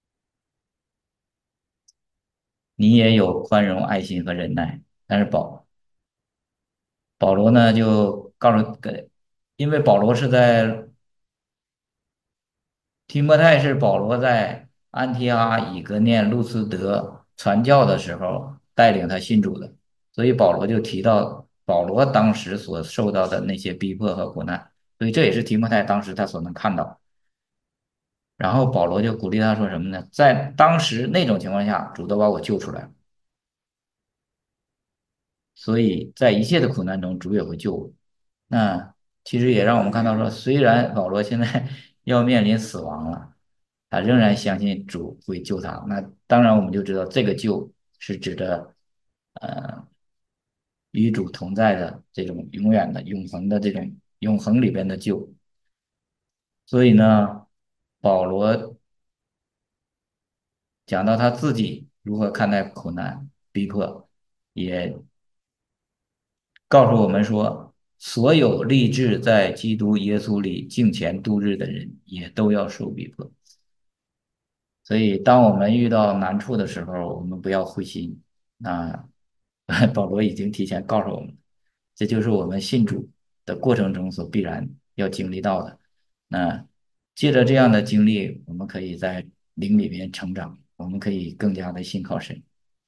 你也有宽容、爱心和忍耐。但是保罗呢，就告诉因为保罗是在提摩太是保罗在安提阿、以哥念、路斯德。 传教的时候带领他信主的，所以保罗就提到保罗当时所受到的那些逼迫和苦难，所以这也是提摩太当时他所能看到。然后保罗就鼓励他说什么呢？在当时那种情况下，主都把我救出来了，所以在一切的苦难中，主也会救我。那其实也让我们看到说，虽然保罗现在要面临死亡了，他仍然相信主会救他。那当然，我们就知道这个救是指的，呃，与主同在的这种永远的、永恒的这种永恒里边的救。所以呢，保罗讲到他自己如何看待苦难、逼迫，也告诉我们说，所有立志在基督耶稣里敬虔度日的人，也都要受逼迫。所以，当我们遇到难处的时候，我们不要灰心。那保罗已经提前告诉我们，这就是我们信主的过程中所必然要经历到的。那借着这样的经历，我们可以在灵里面成长，我们可以更加的信靠神。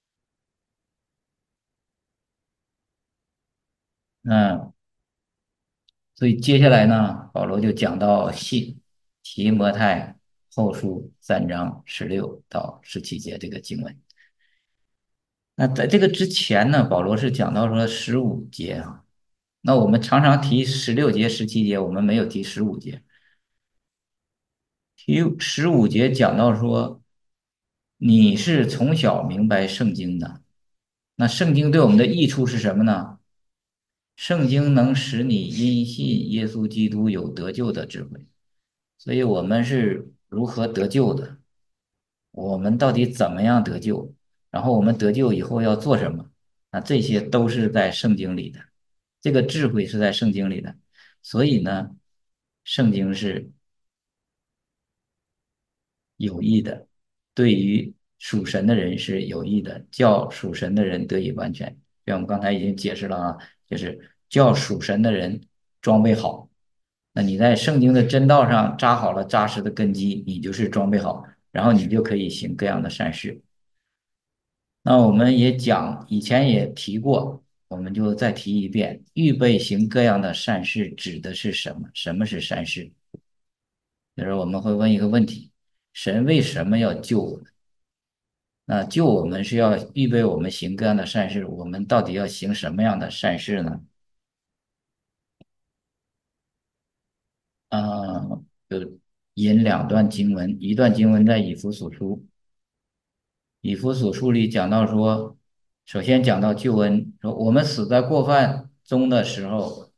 那所以接下来呢，保罗就讲到提摩太后书3章16到17节这个经文。那在这个之前呢，保罗是讲到说15节啊。那我们常常提16节、17节，我们没有提十五节。提15节讲到说，你是从小明白圣经的。那圣经对我们的益处是什么呢？圣经能使你因信耶稣基督有得救的智慧。所以我们是如何得救的？我们到底怎么样得救？然后我们得救以后要做什么？那这些都是在圣经里的，这个智慧是在圣经里的。所以呢，圣经是有益的，对于属神的人是有益的，叫属神的人得以完全。像我们刚才已经解释了啊，就是叫属神的人装备好。那你在圣经的真道上扎好了扎实的根基，你就是装备好，然后你就可以行各样的善事。那我们也讲，以前也提过，我们就再提一遍，预备行各样的善事指的是什么？什么是善事？就是我们会问一个问题：神为什么要救我们？那救我们是要预备我们行各样的善事，我们到底要行什么样的善事呢？啊、就引两段经文，一段经文在以弗所书，以弗所书里讲到说，首先讲到救恩，说我们死在过犯中的时候，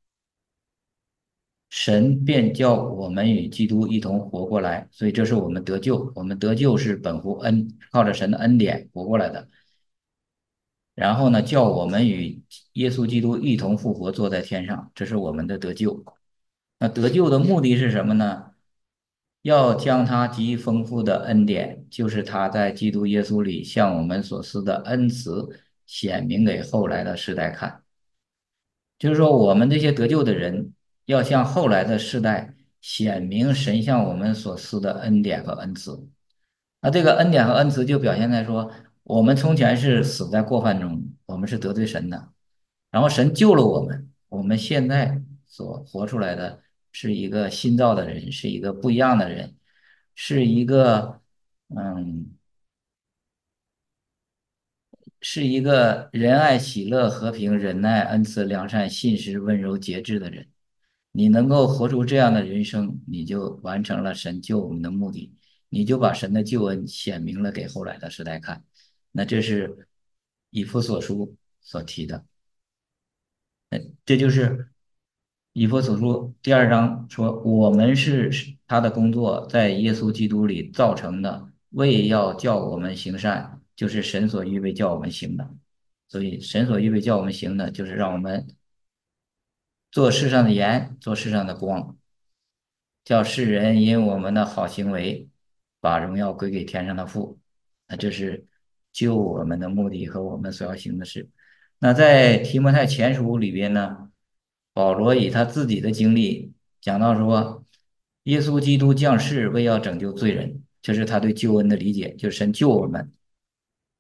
神便叫我们与基督一同活过来，所以这是我们得救。我们得救是本乎恩，靠着神的恩典活过来的。然后呢，叫我们与耶稣基督一同复活，坐在天上，这是我们的得救。那得救的目的是什么呢？要将他极丰富的恩典，就是他在基督耶稣里向我们所施的恩慈，显明给后来的世代看。就是说，我们这些得救的人，要向后来的世代显明神向我们所施的恩典和恩慈。那这个恩典和恩慈就表现在说，我们从前是死在过犯中，我们是得罪神的，然后神救了我们，我们现在所活出来的是一个新造的人，是一个不一样的人，是一个嗯，是一个仁爱、喜乐、和平、忍耐、恩慈、良善、信实、温柔、节制的人。你能够活出这样的人生，你就完成了神救我们的目的，你就把神的救恩显明了给后来的时代看。那这是以弗所书所提的，这就是以弗所书第2章说，我们是他的工作，在耶稣基督里造成的，为要叫我们行善，就是神所预备叫我们行的。所以，神所预备叫我们行的，就是让我们做世上的盐，做世上的光。叫世人因我们的好行为，把荣耀归给天上的父。那这是救我们的目的和我们所要行的事。那在提摩太前书里边呢，保罗以他自己的经历讲到说，耶稣基督降世为要拯救罪人，这是他对救恩的理解，就是神救我们。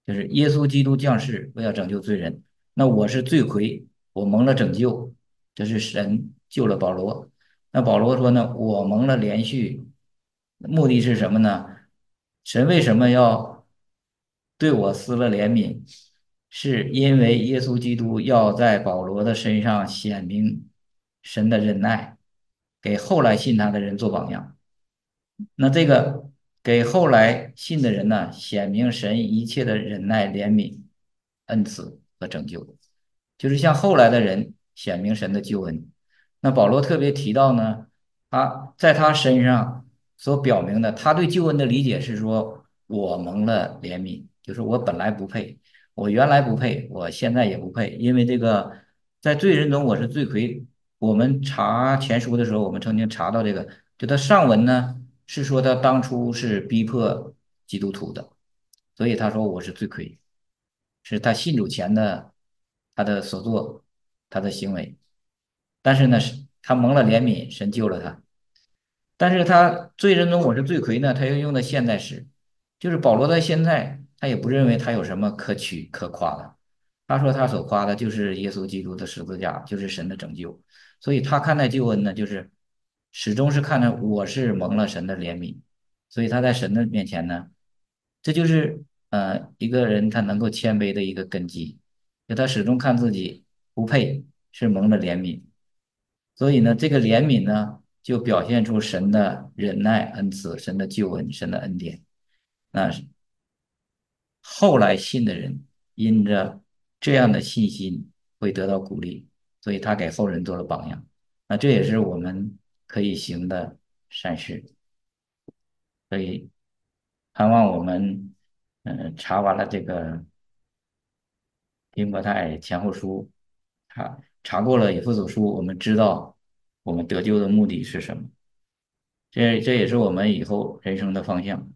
就是耶稣基督降世为了拯救罪人。那我是罪魁，我蒙了拯救，这是神救了保罗。那保罗说呢，我蒙了连续，目的是什么呢？神为什么要对我施了怜悯？是因为耶稣基督要在保罗的身上显明神的忍耐，给后来信他的人做榜样。那这个给后来信的人呢，显明神一切的忍耐、怜悯、恩慈和拯救，就是向后来的人显明神的救恩。那保罗特别提到呢，他在他身上所表明的，他对救恩的理解是说，我蒙了怜悯，就是我本来不配，我原来不配，我现在也不配，因为这个在罪人中我是罪魁。我们查前书的时候，我们曾经查到这个，就他上文呢是说他当初是逼迫基督徒的，所以他说我是罪魁，是他信主前的他的所作，他的行为。但是呢，是他蒙了怜悯，神救了他。但是他罪人中我是罪魁呢，他又用的现在时，就是保罗在现在他也不认为他有什么可取可夸的，他说他所夸的就是耶稣基督的十字架，就是神的拯救，所以他看待救恩呢，就是始终是看着我是蒙了神的怜悯，所以他在神的面前呢，这就是一个人他能够谦卑的一个根基，就他始终看自己不配，是蒙了怜悯。所以呢，这个怜悯呢，就表现出神的忍耐、恩慈、神的救恩、神的恩典。那后来信的人因着这样的信心会得到鼓励，所以他给后人做了榜样。那这也是我们可以行的善事。所以盼望我们查完了这个提摩太前后书，查过了以弗所书，我们知道我们得救的目的是什么。这也是我们以后人生的方向。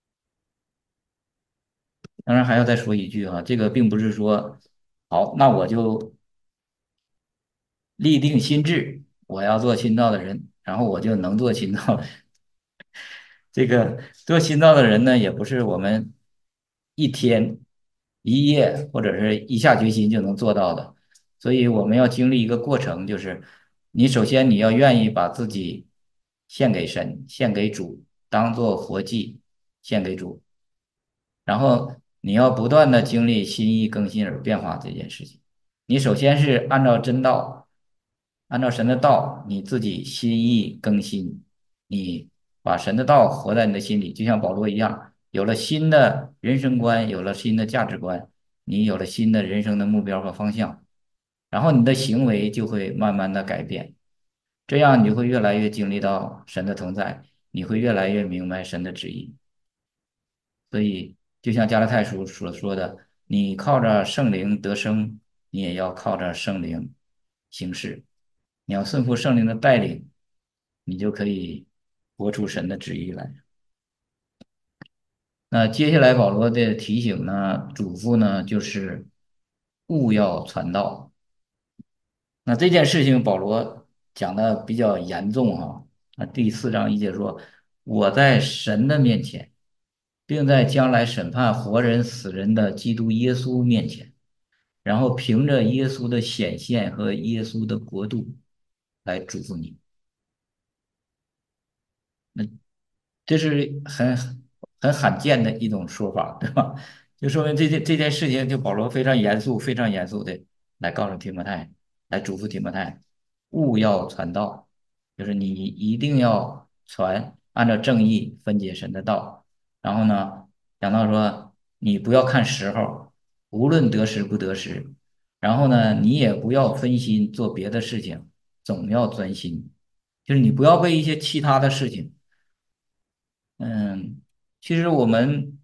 当然还要再说一句哈，这个并不是说好，那我就立定心志，我要做新造的人，然后我就能做新造的。这个做新造的人呢，也不是我们一天一夜或者是一下决心就能做到的，所以我们要经历一个过程，就是你首先你要愿意把自己献给神，献给主，当做活祭献给主。然后你要不断的经历心意更新而变化这件事情。你首先是按照真道，按照神的道，你自己心意更新，你把神的道活在你的心里，就像保罗一样，有了新的人生观，有了新的价值观，你有了新的人生的目标和方向，然后你的行为就会慢慢的改变，这样你就会越来越经历到神的同在，你会越来越明白神的旨意。所以，就像加拉太书所说的，你靠着圣灵得生，你也要靠着圣灵行事。你要顺服圣灵的带领，你就可以活出神的旨意来。那接下来保罗的提醒呢，嘱咐呢，就是勿要传道。那这件事情保罗讲的比较严重哈。那第4章1节说，我在神的面前。并在将来审判活人死人的基督耶稣面前，然后凭着耶稣的显现和耶稣的国度来嘱咐你。那这是很罕见的一种说法，对吧？就说明这件事情，就保罗非常严肃、非常严肃的来告诉提摩太，来嘱咐提摩太，勿要传道，就是你一定要传，按照正义分解神的道。然后呢，讲到说，你不要看时候，无论得时不得时。然后呢，你也不要分心做别的事情，总要专心。就是你不要被一些其他的事情。嗯，其实我们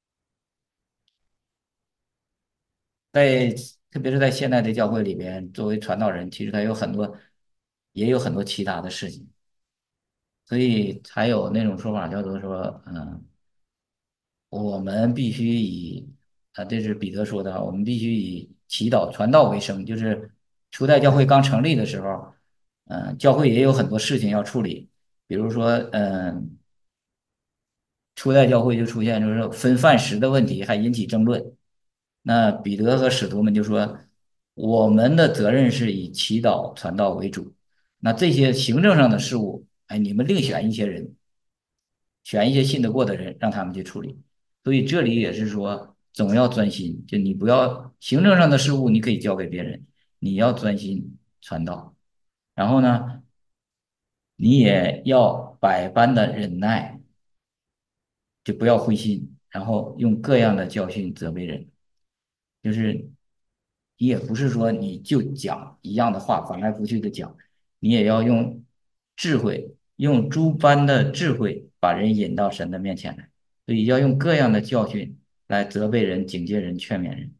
在特别是在现代的教会里边，作为传道人，其实他有很多，也有很多其他的事情，所以才有那种说法叫做说，我们必须以这是彼得说的，我们必须以祈祷传道为生。就是初代教会刚成立的时候，教会也有很多事情要处理，比如说，初代教会就出现就是分饭食的问题，还引起争论。 那彼得和使徒们就说，我们的责任是以祈祷传道为主，那这些行政上的事务，哎，你们另选一些人，选一些信得过的人，让他们去处理。所以这里也是说，总要专心，就你不要行政上的事务，你可以交给别人，你要专心传道。然后呢，你也要百般的忍耐，就不要灰心，然后用各样的教训责备人。就是你也不是说你就讲一样的话，翻来覆去的讲，你也要用智慧，用诸般的智慧把人引到神的面前来。所以要用各样的教训来责备人、警戒人、劝勉人。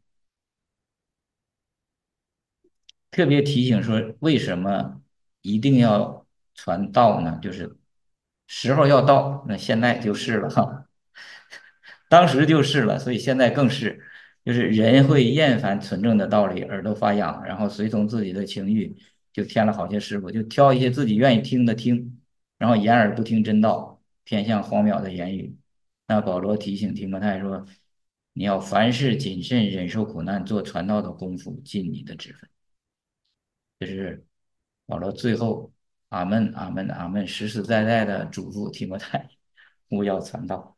特别提醒说，为什么一定要传道呢？就是时候要到，那现在就是了哈。当时就是了，所以现在更是，就是人会厌烦纯正的道理，耳朵发痒，然后随从自己的情欲，就添了好些师傅，就挑一些自己愿意听的听，然后掩耳不听真道，偏向荒谬的言语。那保罗提醒提摩太说，你要凡事谨慎，忍受苦难，做传道的功夫，尽你的职分。这是保罗最后阿门阿门阿门实实在在的嘱咐提摩太，勿要传道。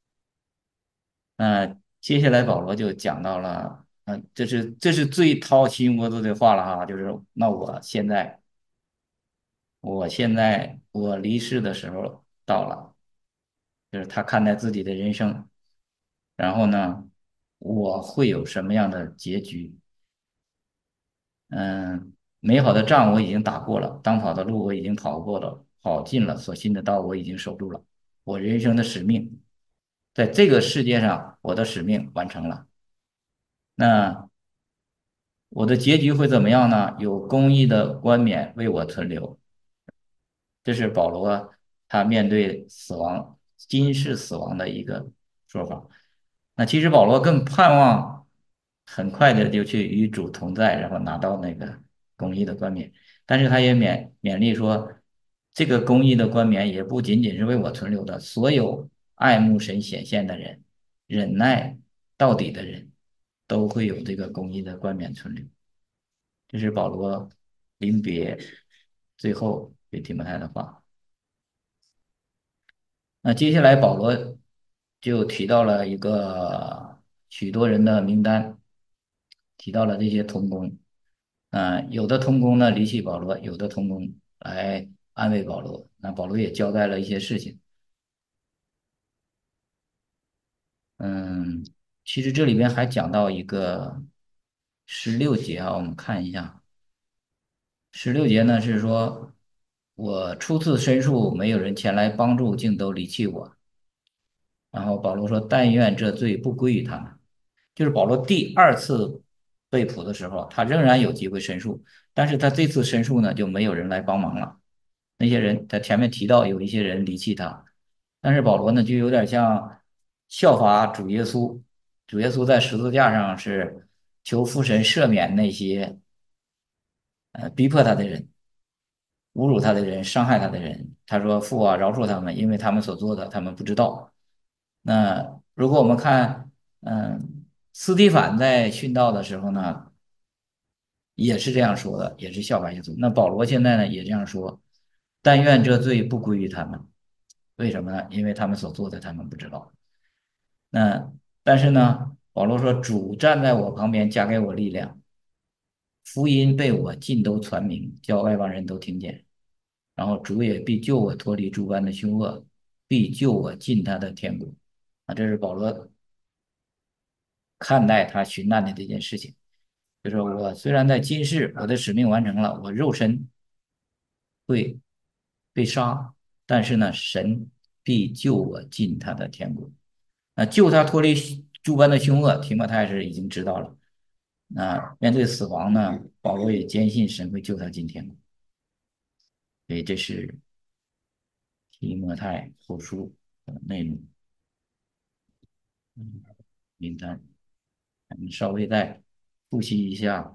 那接下来保罗就讲到了，这是最掏心窝子的话了哈，就是那我现在我离世的时候到了，就是他看待自己的人生，然后呢，我会有什么样的结局？嗯，美好的仗我已经打过了，当跑的路我已经跑过了，跑尽了，所信的道我已经守住了，我人生的使命，在这个世界上，我的使命完成了。那我的结局会怎么样呢？有公义的冠冕为我存留。这是保罗他面对死亡、今世死亡的一个说法。那其实保罗更盼望很快的就去与主同在，然后拿到那个公义的冠冕。但是他也勉励说，这个公义的冠冕也不仅仅是为我存留的，所有爱慕神显现的人、忍耐到底的人，都会有这个公义的冠冕存留。这是保罗临别最后给提摩太的话。那接下来保罗就提到了一个许多人的名单，提到了这些同工。有的同工呢离弃保罗，有的同工来安慰保罗。那保罗也交代了一些事情。嗯，其实这里边还讲到一个16节啊，我们看一下。16节呢是说，我初次申诉，没有人前来帮助，竟都离弃我。然后保罗说：“但愿这罪不归于他们。”就是保罗第二次被捕的时候，他仍然有机会申诉，但是他这次申诉呢，就没有人来帮忙了。那些人，他前面提到有一些人离弃他，但是保罗呢，就有点像效法主耶稣。主耶稣在十字架上是求父神赦免那些逼迫他的人。侮辱他的人、伤害他的人。他说：“父啊，饶恕他们，因为他们所做的，他们不知道。”那如果我们看，斯蒂凡在殉道的时候呢，也是这样说的，也是效法耶稣。那保罗现在呢，也这样说：“但愿这罪不归于他们。”为什么呢？因为他们所做的，他们不知道。那但是呢，保罗说：“主站在我旁边，加给我力量，福音被我尽都传明，叫外邦人都听见。”然后主也必救我脱离诸般的凶恶，必救我进他的天国。啊，这是保罗看待他寻难的这件事情，就是我虽然在今世我的使命完成了，我肉身会被杀，但是呢，神必救我进他的天国。救他脱离诸般的凶恶，提摩太是已经知道了。面对死亡呢，保罗也坚信神会救他进天国。所以这是提摩太后书的内容。名单，我们稍微再复习一下。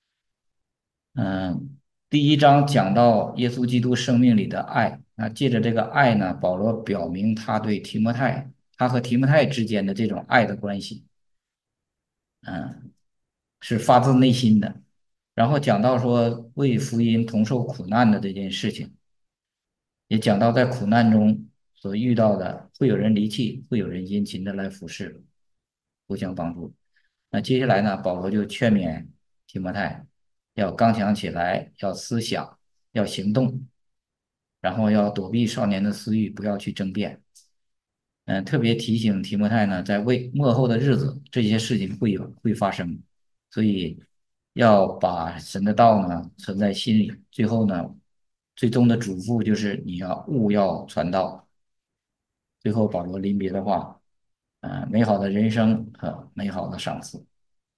嗯，第一章讲到耶稣基督生命里的爱，借着这个爱呢，保罗表明他对提摩太，他和提摩太之间的这种爱的关系。 嗯，是发自内心的。然后讲到说为福音同受苦难的这件事情，也讲到在苦难中所遇到的，会有人离弃，会有人殷勤的来服侍，互相帮助。那接下来呢，保罗就劝勉提摩太要刚强起来，要思想，要行动，然后要躲避少年的私欲，不要去争辩。特别提醒提摩太呢，在为末后的日子，这些事情会发生，所以要把神的道呢存在心里。最后呢，最终的嘱咐就是你要传道。最后保罗临别的话，美好的人生和美好的赏赐，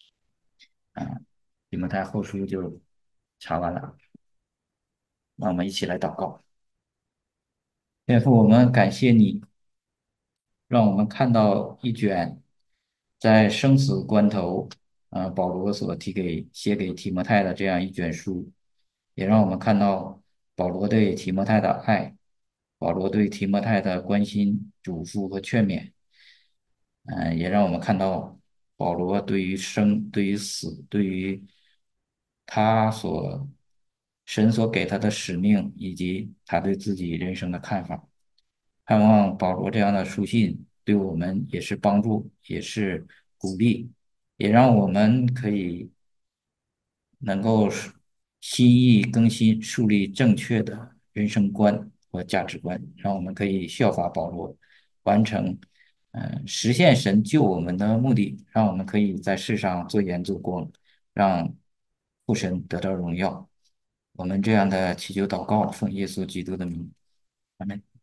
提摩太后书就查完了。那我们一起来祷告。天父，我们感谢你，让我们看到一卷在生死关头，保罗所写给提摩太的这样一卷书，也让我们看到保罗对提摩太的爱，保罗对提摩太的关心、嘱咐和劝勉，也让我们看到保罗对于生、对于死、对于他所神所给他的使命，以及他对自己人生的看法。盼望保罗这样的书信对我们也是帮助，也是鼓励，也让我们可以能够心意更新，树立正确的人生观和价值观，让我们可以效法保罗，完成，实现神救我们的目的，让我们可以在世上做盐做光，让父神得到荣耀。我们这样的祈求祷告，奉耶稣基督的名，阿门。